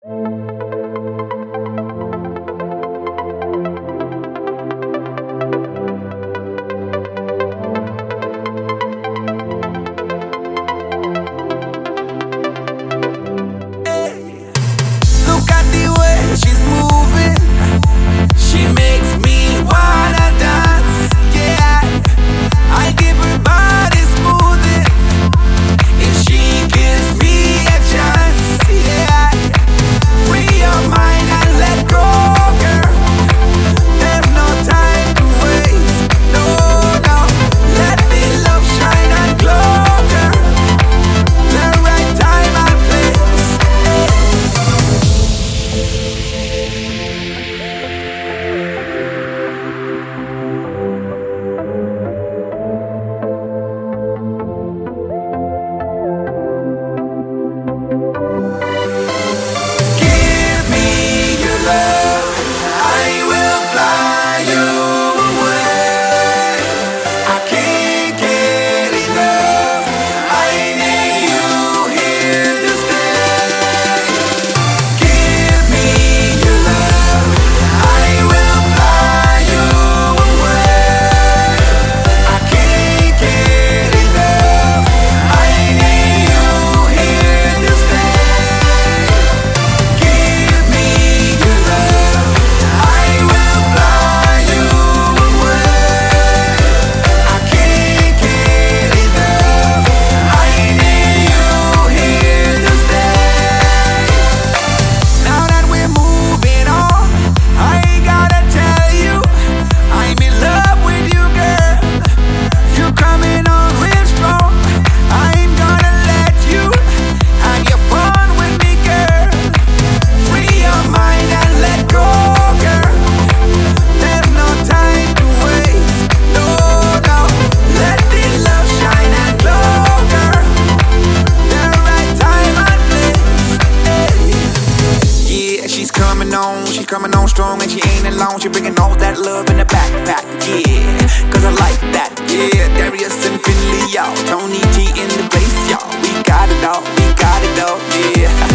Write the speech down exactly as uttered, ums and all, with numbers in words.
She coming on strong and she ain't alone. She bringing all that love in the backpack, yeah. Cause I like that, yeah. Darius and Finley, y'all. Tony T in the place, y'all. We got it all, we got it all, yeah.